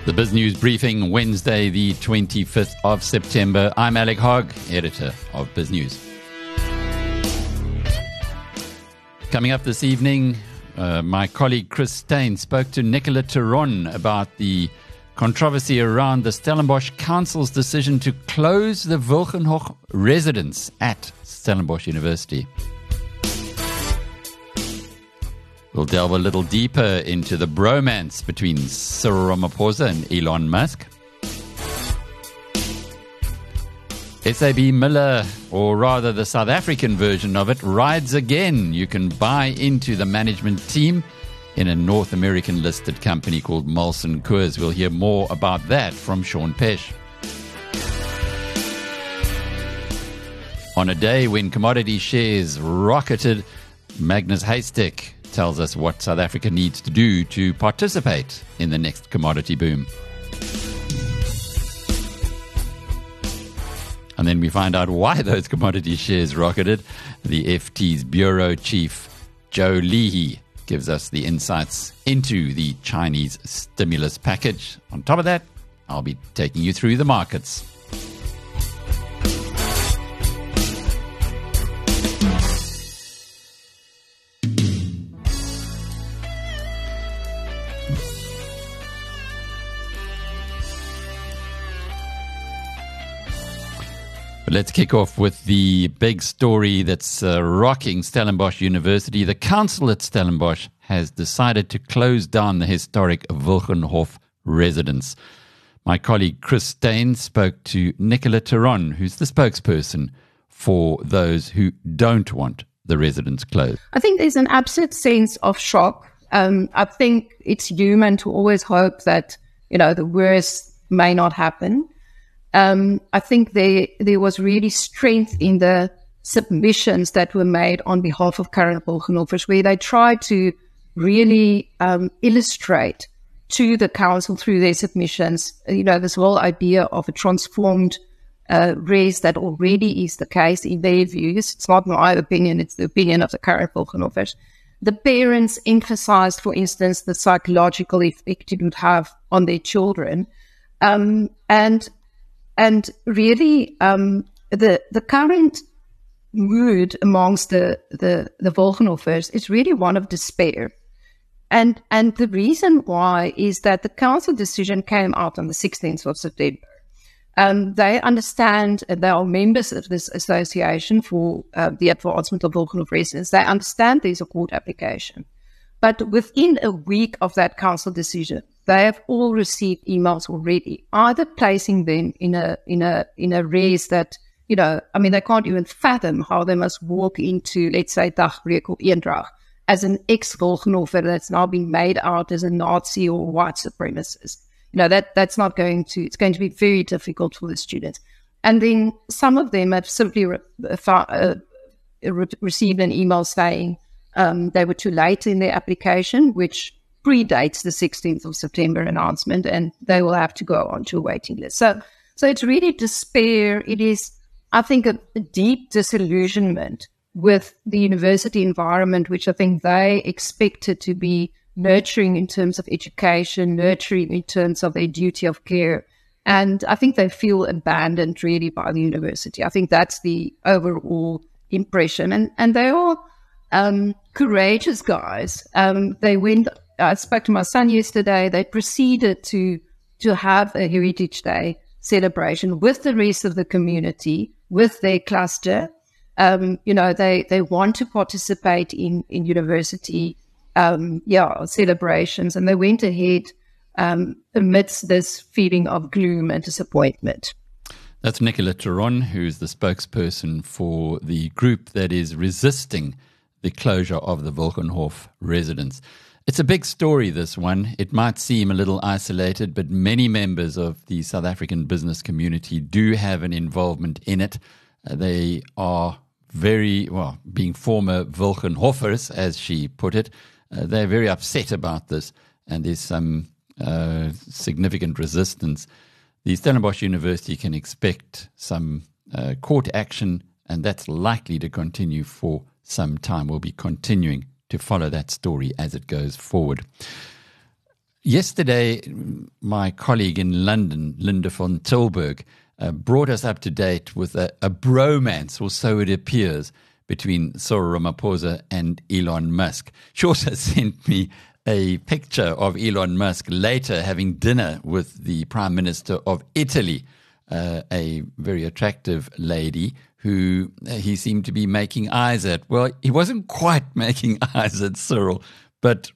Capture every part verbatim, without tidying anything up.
The Biz News Briefing, Wednesday, the twenty-fifth of September. I'm Alec Hogg, editor of Biz News. Coming up this evening, uh, my colleague Chris Steyn spoke to Nicola Theron about the controversy around the Stellenbosch Council's decision to close the Wilgenhof residence at Stellenbosch University. We'll delve a little deeper into the bromance between Cyril Ramaphosa and Elon Musk. S A B Miller, or rather the South African version of it, rides again. You can buy into the management team in a North American listed company called Molson Coors. We'll hear more about that from Sean Pesh. On a day when commodity shares rocketed, Magnus Haystack tells us what South Africa needs to do to participate in the next commodity boom. And then we find out why those commodity shares rocketed. The F T's bureau chief, Joe Leahy, gives us the insights into the Chinese stimulus package. On top of that, I'll be taking you through the markets. Let's kick off with the big story that's uh, rocking Stellenbosch University. The council at Stellenbosch has decided to close down the historic Wilgenhof residence. My colleague Chris Steyn spoke to Nicola Theron, who's the spokesperson for those who don't want the residence closed. I think there's an absolute sense of shock. Um, I think it's human to always hope that, you know, the worst may not happen. Um, I think there there was really strength in the submissions that were made on behalf of current Wilgenhofers, where they tried to really um, illustrate to the council through their submissions, you know, this whole idea of a transformed uh, res that already is the case in their views. It's not my opinion, it's the opinion of the current Wilgenhofers. The parents emphasized, for instance, the psychological effect it would have on their children. Um, and And really, um, the the current mood amongst the the the Wilgenhofers is really one of despair, and and the reason why is that the council decision came out on the sixteenth of September. Um, they understand, and they are members of this association for uh, the advancement of Wilgenhof residents. They understand there's a court application, but within a week of that council decision, they have all received emails already, either placing them in a in a in a res that, you know, I mean, they can't even fathom how they must walk into, let's say, Dagbreek or Eendrag as an ex-Wilgenhofer that's now been made out as a Nazi or white supremacist. You know, that that's not going to, it's going to be very difficult for the students. And then some of them have simply re, uh, re, received an email saying um, they were too late in their application, which predates the sixteenth of September announcement, and they will have to go on to a waiting list. So, so it's really despair. It is, I think, a, a deep disillusionment with the university environment, which I think they expected to be nurturing in terms of education, nurturing in terms of their duty of care. And I think they feel abandoned really by the university. I think that's the overall impression. And, and they are um, courageous guys. Um, they went... I spoke to my son yesterday. They proceeded to to have a Heritage Day celebration with the rest of the community, with their cluster. Um, you know, they, they want to participate in, in university um, yeah, celebrations, and they went ahead um, amidst this feeling of gloom and disappointment. That's Nicola Theron, who's the spokesperson for the group that is resisting the closure of the Wilgenhof residence. It's a big story, this one. It might seem a little isolated, but many members of the South African business community do have an involvement in it. Uh, they are very, well, being former Wilgenhofers, as she put it, uh, they're very upset about this, and there's some uh, significant resistance. The Stellenbosch University can expect some uh, court action, and that's likely to continue for some time. We'll be continuing to follow that story as it goes forward. Yesterday, my colleague in London, Linda von Tilburg, uh, brought us up to date with a, a bromance, or so it appears, between Cyril Ramaphosa and Elon Musk. She also sent me a picture of Elon Musk later having dinner with the Prime Minister of Italy, uh, a very attractive lady who he seemed to be making eyes at. Well, he wasn't quite making eyes at Cyril, but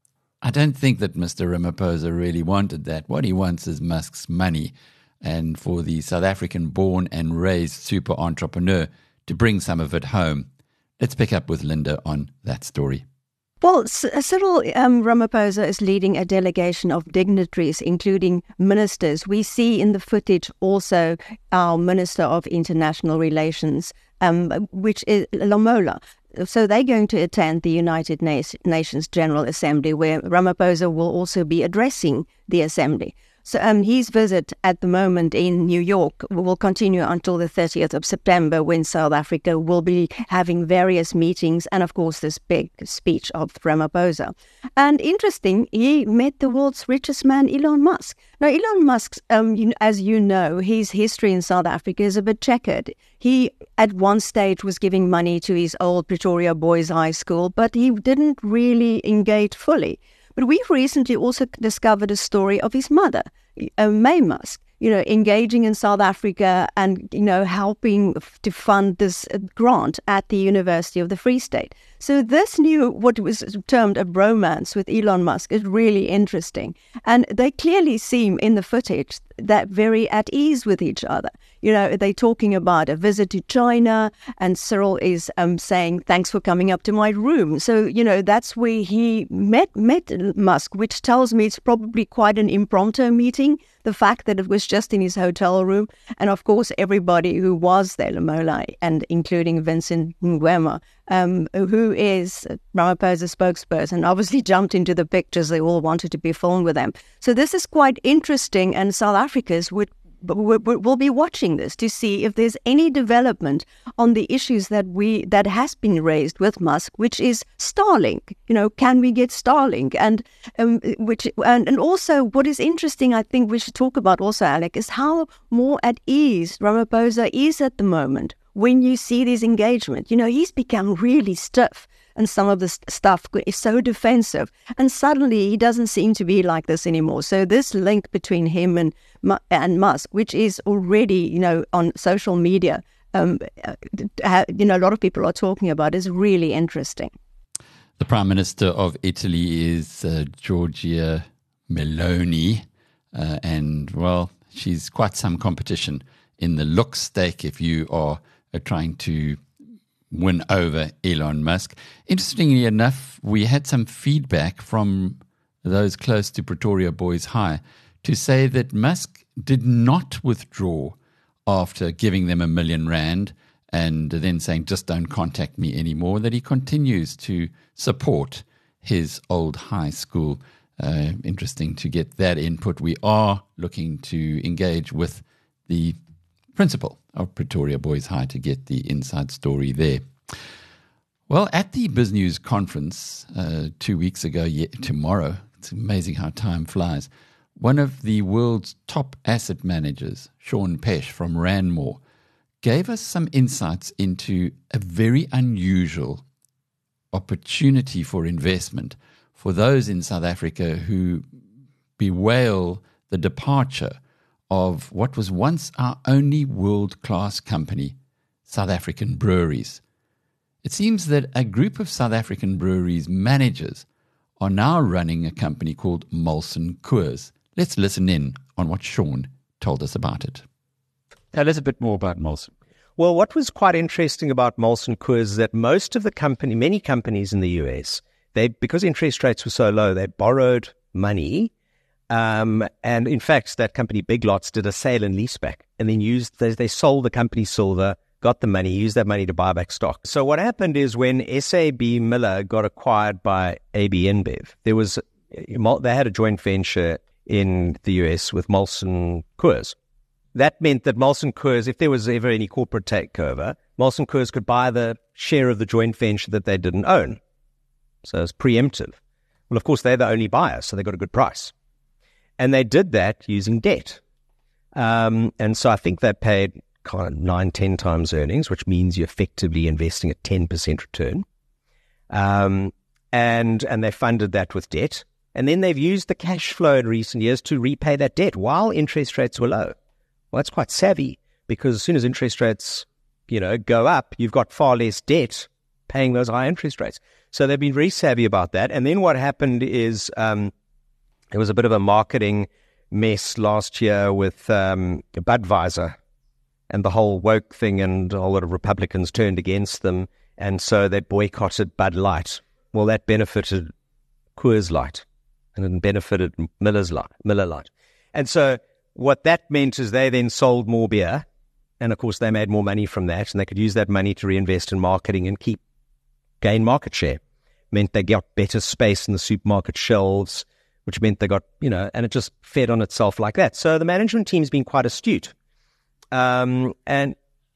I don't think that Mister Ramaphosa really wanted that. What he wants is Musk's money, and for the South African-born and raised super entrepreneur to bring some of it home. Let's pick up with Linda on that story. Well, Cyril um, Ramaphosa is leading a delegation of dignitaries, including ministers. We see in the footage also our Minister of International Relations, um, which is Lamola. So they're going to attend the United Nations General Assembly, where Ramaphosa will also be addressing the assembly. So um, his visit at the moment in New York will continue until the thirtieth of September, when South Africa will be having various meetings and, of course, this big speech of Ramaphosa. And interesting, he met the world's richest man, Elon Musk. Now, Elon Musk, um, you, as you know, his history in South Africa is a bit checkered. He, at one stage, was giving money to his old Pretoria Boys High School, but he didn't really engage fully. But we've recently also discovered a story of his mother, uh, May Musk, you know, engaging in South Africa and, you know, helping f- to fund this grant at the University of the Free State. So this new, what was termed a bromance with Elon Musk, is really interesting. And they clearly seem in the footage that very at ease with each other. You know, they're talking about a visit to China, and Cyril is um, saying, thanks for coming up to my room. So, you know, that's where he met, met Musk, which tells me it's probably quite an impromptu meeting. The fact that it was just in his hotel room. And of course, everybody who was there, Lamola, and including Vincent Ngwema, um, who is Ramaphosa's spokesperson, obviously jumped into the pictures. They all wanted to be filmed with them. So this is quite interesting, and South Africans would We'll be watching this to see if there's any development on the issues that we that has been raised with Musk, which is Starlink. You know, can we get Starlink? And um, which and, and also what is interesting, I think we should talk about also, Alec, is how more at ease Ramaphosa is at the moment. When you see this engagement, you know, he's become really stiff. And some of the st- stuff is so defensive. And suddenly he doesn't seem to be like this anymore. So this link between him and and Musk, which is already, you know, on social media, um, uh, you know, a lot of people are talking about, is really interesting. The Prime Minister of Italy is uh, Giorgia Meloni. Uh, and, well, she's quite some competition in the look stake if you are uh, trying to win over Elon Musk. Interestingly enough, we had some feedback from those close to Pretoria Boys High to say that Musk did not withdraw after giving them a million rand and then saying, just don't contact me anymore, that he continues to support his old high school. Uh, interesting to get that input. We are looking to engage with the principal of Pretoria Boys High to get the inside story there. Well, at the BizNews conference uh, two weeks ago, yeah, tomorrow, it's amazing how time flies, one of the world's top asset managers, Sean Pesh from Ranmore, gave us some insights into a very unusual opportunity for investment for those in South Africa who bewail the departure of what was once our only world-class company, South African Breweries. It seems that a group of South African breweries managers are now running a company called Molson Coors. Let's listen in on what Sean told us about it. Tell us a bit more about Molson. Well, what was quite interesting about Molson Coors is that most of the company, many companies in the U S, they because interest rates were so low, they borrowed money. Um, and in fact, that company, Big Lots, did a sale and leaseback and then used, they, they sold the company silver, got the money, used that money to buy back stock. So what happened is when S A B Miller got acquired by A B InBev, there was, they had a joint venture in the U S with Molson Coors. That meant that Molson Coors, if there was ever any corporate takeover, Molson Coors could buy the share of the joint venture that they didn't own. So it's preemptive. Well, of course, they're the only buyer, so they got a good price. And they did that using debt. Um, and so I think they paid kind of nine, ten times earnings, which means you're effectively investing a ten percent return. Um, and, and they funded that with debt. And then they've used the cash flow in recent years to repay that debt while interest rates were low. Well, that's quite savvy, because as soon as interest rates, you know, go up, you've got far less debt paying those high interest rates. So they've been very savvy about that. And then what happened is um, there was a bit of a marketing mess last year with um, Budweiser and the whole woke thing, and a whole lot of Republicans turned against them. And so they boycotted Bud Light. Well, that benefited Coors Light, and it benefited Miller's Light, Miller Light. And so what that meant is they then sold more beer. And of course, they made more money from that, and they could use that money to reinvest in marketing and keep gain market share. Meant they got better space in the supermarket shelves, which meant they got, you know, and it just fed on itself like that. So the management team's been quite astute. Um, and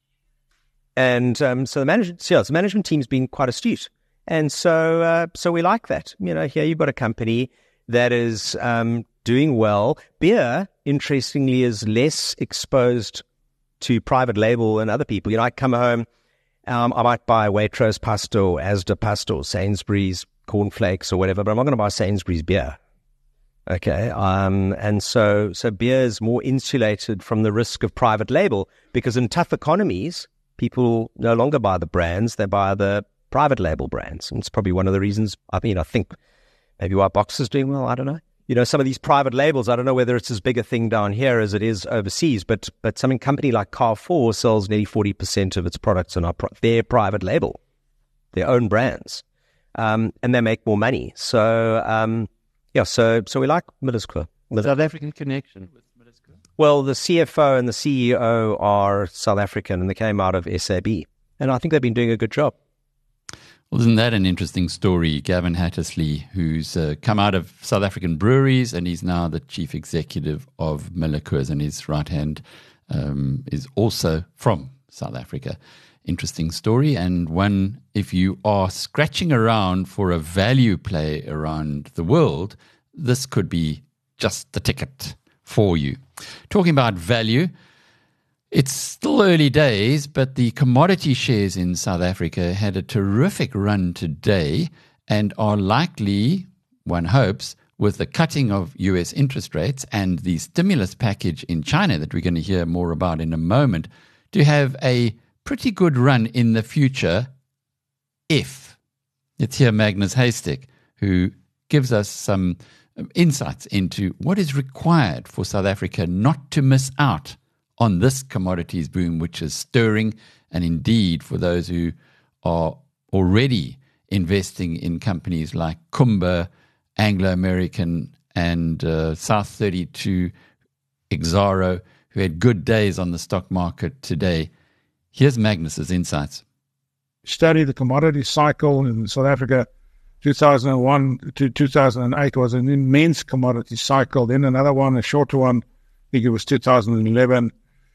and um, so the management, yeah, the management team's been quite astute. And so uh, so we like that. You know, here you've got a company that is um, doing well. Beer, interestingly, is less exposed to private label and other people. You know, I come home, um, I might buy Waitrose pasta or Asda pasta or Sainsbury's cornflakes or whatever, but I'm not going to buy Sainsbury's beer. Okay, um, and so so beer is more insulated from the risk of private label, because in tough economies, people no longer buy the brands, they buy the private label brands. And it's probably one of the reasons, I mean, I think maybe why Boxer's doing well, I don't know. You know, some of these private labels, I don't know whether it's as big a thing down here as it is overseas, but but some company like Carrefour sells nearly forty percent of its products on our pro- their private label, their own brands, um, and they make more money. So, um, yeah, so so we like Miller's Club. South African connection with Miller's Club. Well, the C F O and the C E O are South African, and they came out of S A B, and I think they've been doing a good job. Well, isn't that an interesting story? Gavin Hattersley, who's uh, come out of South African breweries, and he's now the chief executive of Miller Coors, and his right hand um, is also from South Africa. Interesting story, and one, if you are scratching around for a value play around the world, this could be just the ticket for you. Talking about value, it's still early days, but the commodity shares in South Africa had a terrific run today and are likely, one hopes, with the cutting of U S interest rates and the stimulus package in China that we're going to hear more about in a moment, to have a pretty good run in the future if. Let's hear Magnus Haystack, who gives us some insights into what is required for South Africa not to miss out on this commodities boom, which is stirring, and indeed for those who are already investing in companies like Kumba, Anglo American, and uh, South thirty-two, Exxaro, who had good days on the stock market today. Here's Magnus's insights. Study the commodity cycle in South Africa. two thousand one to two thousand eight was an immense commodity cycle. Then another one, a shorter one, I think it was two thousand eleven.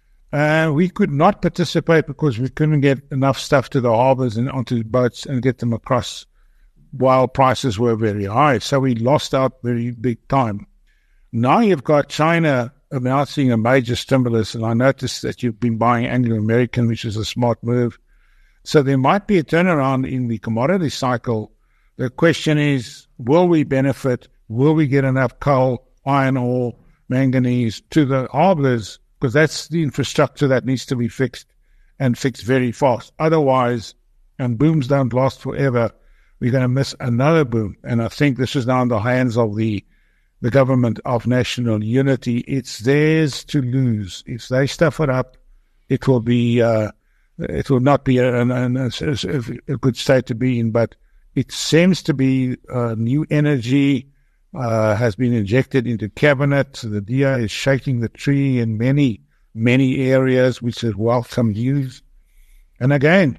Uh, we could not participate because we couldn't get enough stuff to the harbors and onto boats and get them across while prices were very high. So we lost out very big time. Now you've got China announcing a major stimulus, and I noticed that you've been buying Anglo American, which is a smart move. So there might be a turnaround in the commodity cycle. The question is, will we benefit? Will we get enough coal, iron ore, manganese to the harbors? Because that's the infrastructure that needs to be fixed, and fixed very fast. Otherwise, and booms don't last forever, we're going to miss another boom. And I think this is now in the hands of the the government of national unity. It's theirs to lose. If they stuff it up, it will be uh, it will not be a, a, a, a good state to be in. But it seems to be uh, new energy. Uh, has been injected into cabinet. The D A is shaking the tree in many, many areas, which is welcome news. And again,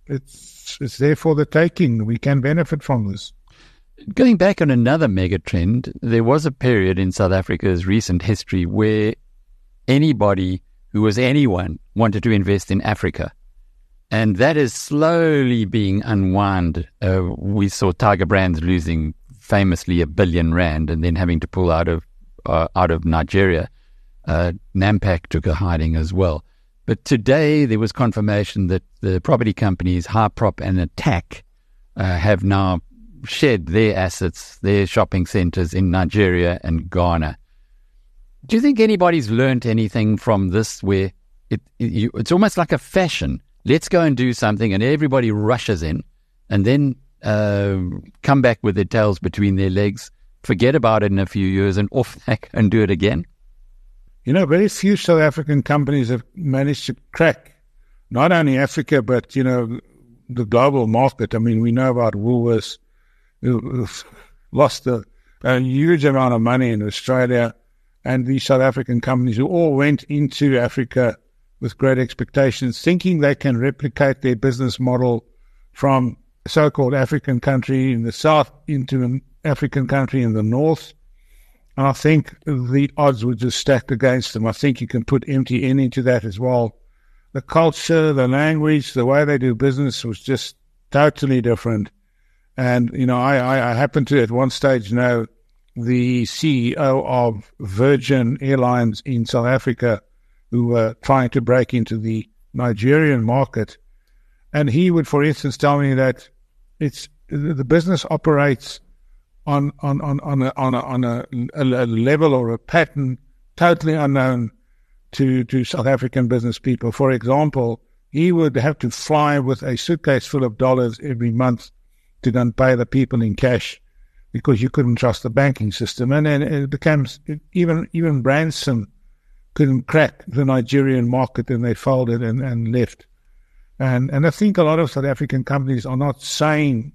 it's it's there for the taking. We can benefit from this. Going back on another mega trend, there was a period in South Africa's recent history where anybody who was anyone wanted to invest in Africa. And that is slowly being unwound. Uh, we saw Tiger Brands losing famously a billion rand and then having to pull out of uh, out of Nigeria. Uh, Nampak took a hiding as well. But today there was confirmation that the property companies Hyprop and Attack uh, have now shed their assets, their shopping centres in Nigeria and Ghana. Do you think anybody's learnt anything from this where it, it you, it's almost like a fashion? Let's go and do something and everybody rushes in and then uh, come back with their tails between their legs, forget about it in a few years and off they go and do it again? You know, very few South African companies have managed to crack not only Africa, but, you know, the global market. I mean, we know about Woolworths, who lost a, a huge amount of money in Australia, and these South African companies who all went into Africa with great expectations, thinking they can replicate their business model from a so-called African country in the south into an African country in the north. And I think the odds were just stacked against them. I think you can put M T N into that as well. The culture, the language, the way they do business was just totally different. And, you know, I, I, I happen to at one stage know the C E O of Virgin Airlines in South Africa, who were trying to break into the Nigerian market. And he would, for instance, tell me that it's the business operates on on on on a on a, on a, a level or a pattern totally unknown to to South African business people. For example, he would have to fly with a suitcase full of dollars every month to then pay the people in cash, because you couldn't trust the banking system. And then it becomes, even even Branson couldn't crack the Nigerian market, and they folded and, and left. And and I think a lot of South African companies are not saying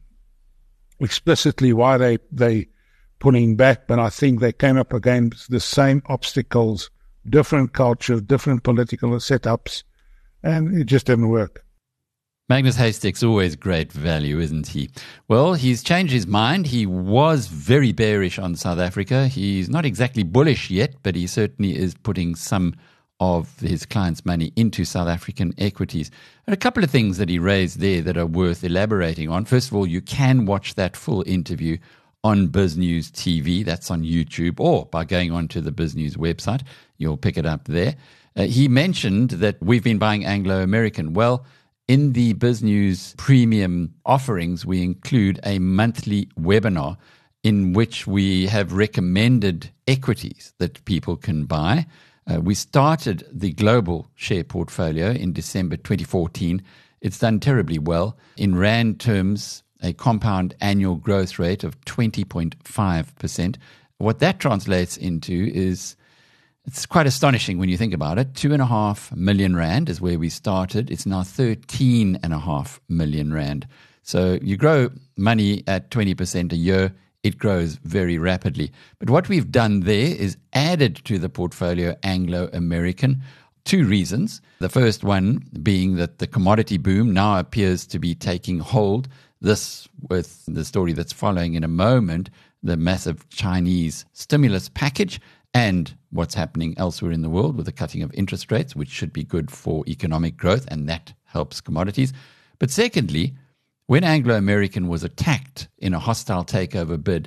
explicitly why they they pulling back, but I think they came up against the same obstacles, different cultures, different political setups, and it just didn't work. Magnus Haystack's always great value, isn't he? Well, he's changed his mind. He was very bearish on South Africa. He's not exactly bullish yet, but he certainly is putting some of his clients' money into South African equities. And a couple of things that he raised there that are worth elaborating on. First of all, you can watch that full interview on BizNews T V. That's on YouTube, or by going onto the BizNews website. You'll pick it up there. Uh, he mentioned that we've been buying Anglo American. Well, in the BizNews premium offerings, we include a monthly webinar in which we have recommended equities that people can buy. Uh, we started the global share portfolio in December twenty fourteen. It's done terribly well. In Rand terms, a compound annual growth rate of twenty point five percent. What that translates into is, it's quite astonishing when you think about it. Two and a half million Rand is where we started. It's now thirteen and a half million Rand. So you grow money at twenty percent a year, it grows very rapidly. But what we've done there is added to the portfolio Anglo American. Two reasons. The first one being that the commodity boom now appears to be taking hold. This, with the story that's following in a moment, the massive Chinese stimulus package, and what's happening elsewhere in the world with the cutting of interest rates, which should be good for economic growth, and that helps commodities. But secondly, when Anglo American was attacked in a hostile takeover bid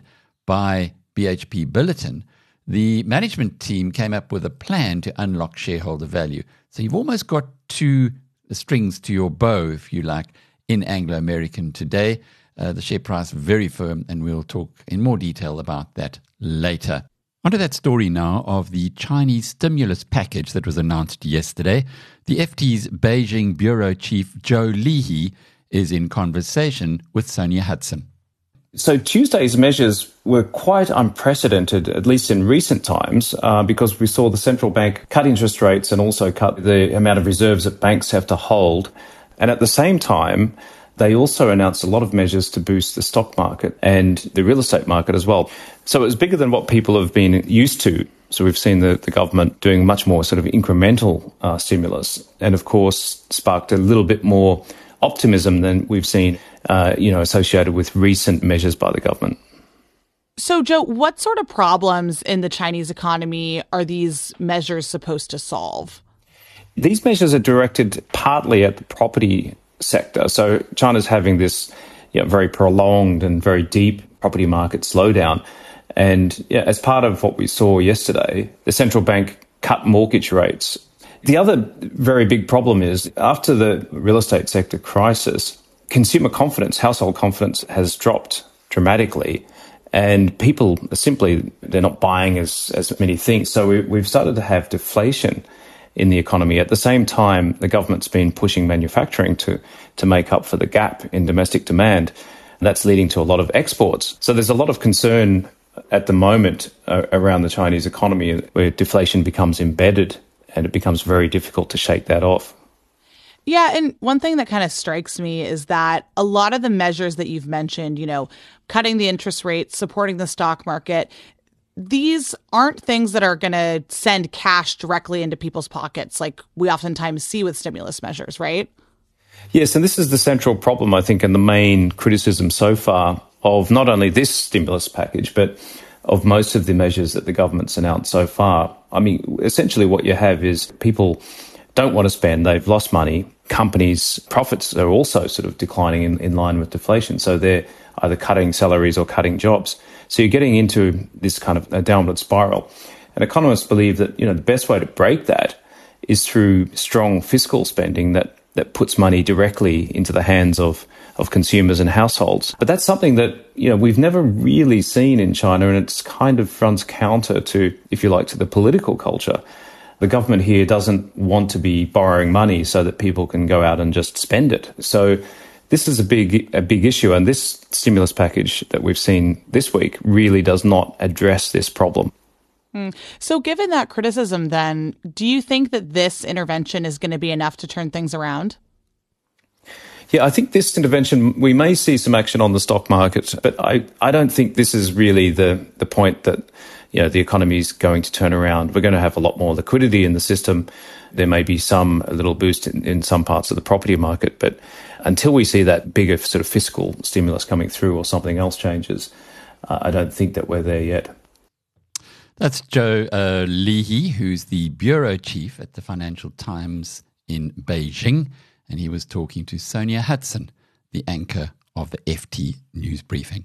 by B H P Billiton, the management team came up with a plan to unlock shareholder value. So you've almost got two strings to your bow, if you like, in Anglo American today. Uh, the share price very firm, and we'll talk in more detail about that later. Onto that story now of the Chinese stimulus package that was announced yesterday. The F T's Beijing bureau chief Zhou Lihe is in conversation with Sonia Hudson. So Tuesday's measures were quite unprecedented, at least in recent times, uh, because we saw the central bank cut interest rates and also cut the amount of reserves that banks have to hold. And at the same time, they also announced a lot of measures to boost the stock market and the real estate market as well. So it was bigger than what people have been used to. So we've seen the, the government doing much more sort of incremental uh, stimulus, and of course sparked a little bit more optimism than we've seen, uh, you know, associated with recent measures by the government. So, Joe, what sort of problems in the Chinese economy are these measures supposed to solve? These measures are directed partly at the property sector. So China's having this, you know, very prolonged and very deep property market slowdown. And yeah, as part of what we saw yesterday, the central bank cut mortgage rates. The other very big problem is after the real estate sector crisis, consumer confidence, household confidence has dropped dramatically. And people are simply, they're not buying as, as many things. So we, we've started to have deflation in the economy. At the same time, the government's been pushing manufacturing to, to make up for the gap in domestic demand. And that's leading to a lot of exports. So there's a lot of concern at the moment uh, around the Chinese economy where deflation becomes embedded and it becomes very difficult to shake that off. Yeah, and one thing that kind of strikes me is that a lot of the measures that you've mentioned, you know, cutting the interest rates, supporting the stock market, these aren't things that are going to send cash directly into people's pockets like we oftentimes see with stimulus measures, right? Yes, and this is the central problem, I think, and the main criticism so far of not only this stimulus package, but of most of the measures that the government's announced so far. I mean, essentially what you have is people don't want to spend, they've lost money. Companies' profits are also sort of declining in, in line with deflation. So they're either cutting salaries or cutting jobs. So you're getting into this kind of a downward spiral. And economists believe that, you know, the best way to break that is through strong fiscal spending that, that puts money directly into the hands of, of consumers and households. But that's something that, you know, we've never really seen in China, and it's kind of runs counter to, if you like, to the political culture. The government here doesn't want to be borrowing money so that people can go out and just spend it. So this is a big, a big issue. And this stimulus package that we've seen this week really does not address this problem. Mm. So given that criticism, then, do you think that this intervention is going to be enough to turn things around? Yeah, I think this intervention, we may see some action on the stock market, but I, I don't think this is really the, the point that, you know, the economy is going to turn around. We're going to have a lot more liquidity in the system. There may be some, a little boost in, in some parts of the property market, but until we see that bigger sort of fiscal stimulus coming through or something else changes, uh, I don't think that we're there yet. That's Joe uh, Leahy, who's the bureau chief at the Financial Times in Beijing. And he was talking to Sonia Hudson, the anchor of the F T News Briefing.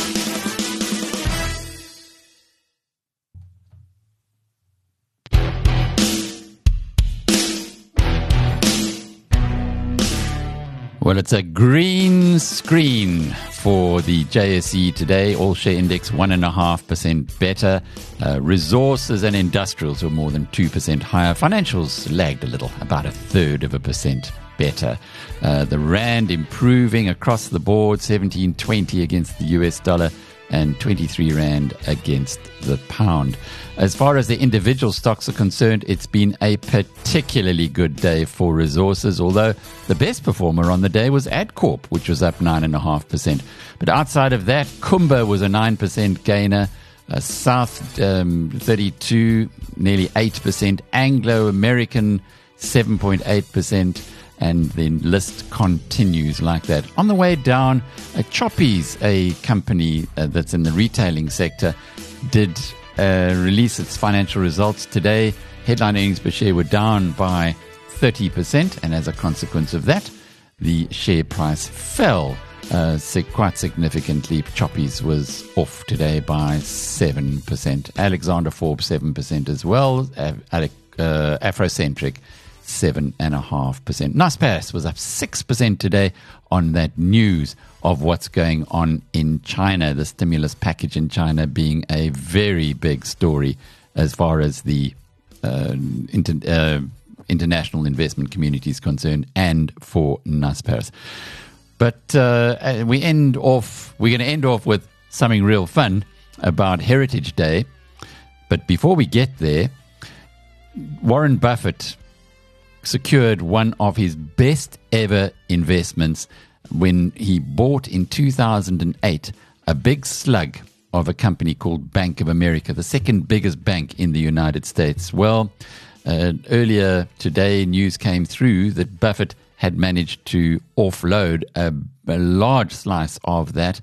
Well, it's a green screen for the J S E today. All share index one and a half percent better. Uh, resources and industrials were more than two percent higher. Financials lagged a little, about a third of a percent better. Uh, the rand improving across the board, seventeen twenty against the U S dollar and twenty-three rand against the pound. As far as the individual stocks are concerned, it's been a particularly good day for resources, although the best performer on the day was Adcorp, which was up nine point five percent. But outside of that, Kumba was a nine percent gainer, uh, South um, thirty-two, nearly eight percent, Anglo American seven point eight percent, and the list continues like that. On the way down, uh, Choppies, a company uh, that's in the retailing sector, did uh, release its financial results today. Headline earnings per share were down by thirty percent, and as a consequence of that, the share price fell uh, quite significantly. Choppies was off today by seven percent. Alexander Forbes, seven percent as well. Uh, uh, Afrocentric, seven and a half percent. Naspers was up six percent today on that news of what's going on in China, the stimulus package in China being a very big story as far as the uh, inter, uh, international investment community is concerned, and for Naspers. But uh, we end off. We're going to end off with something real fun about Heritage Day. But before we get there, Warren Buffett secured one of his best ever investments when he bought in two thousand eight a big slug of a company called Bank of America, the second biggest bank in the United States. Well, uh, earlier today, news came through that Buffett had managed to offload a, a large slice of that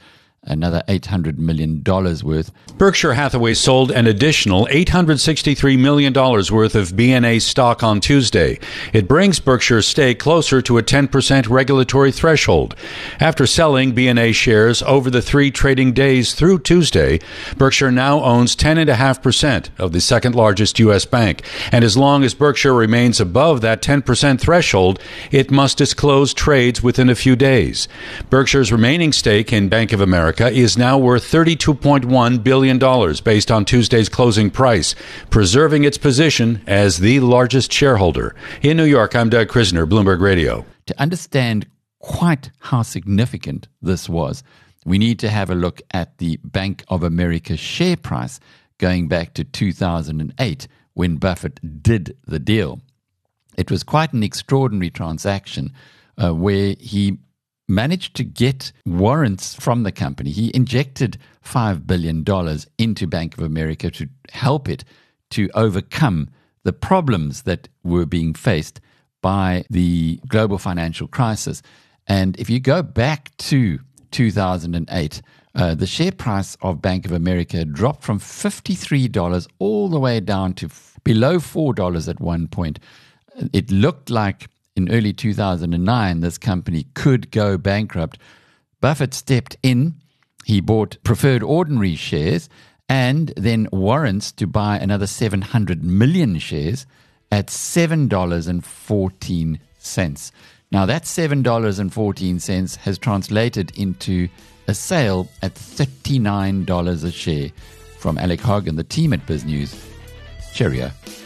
another eight hundred million dollars worth. Berkshire Hathaway sold an additional eight hundred sixty-three million dollars worth of B N A stock on Tuesday. It brings Berkshire's stake closer to a ten percent regulatory threshold. After selling B N A shares over the three trading days through Tuesday, Berkshire now owns ten point five percent of the second largest U S bank. And as long as Berkshire remains above that ten percent threshold, it must disclose trades within a few days. Berkshire's remaining stake in Bank of America is now worth thirty-two point one billion dollars based on Tuesday's closing price, preserving its position as the largest shareholder. In New York, I'm Doug Krisner, Bloomberg Radio. To understand quite how significant this was, we need to have a look at the Bank of America share price going back to two thousand eight when Buffett did the deal. It was quite an extraordinary transaction uh, where he managed to get warrants from the company. He injected five billion dollars into Bank of America to help it to overcome the problems that were being faced by the global financial crisis. And if you go back to two thousand eight, uh, the share price of Bank of America dropped from fifty-three dollars all the way down to f- below four dollars at one point. It looked like in early two thousand nine, this company could go bankrupt. Buffett stepped in. He bought preferred ordinary shares and then warrants to buy another seven hundred million shares at seven dollars and fourteen cents. Now, that seven dollars and fourteen cents has translated into a sale at thirty-nine dollars a share. From Alec Hogg and the team at BizNews, cheerio.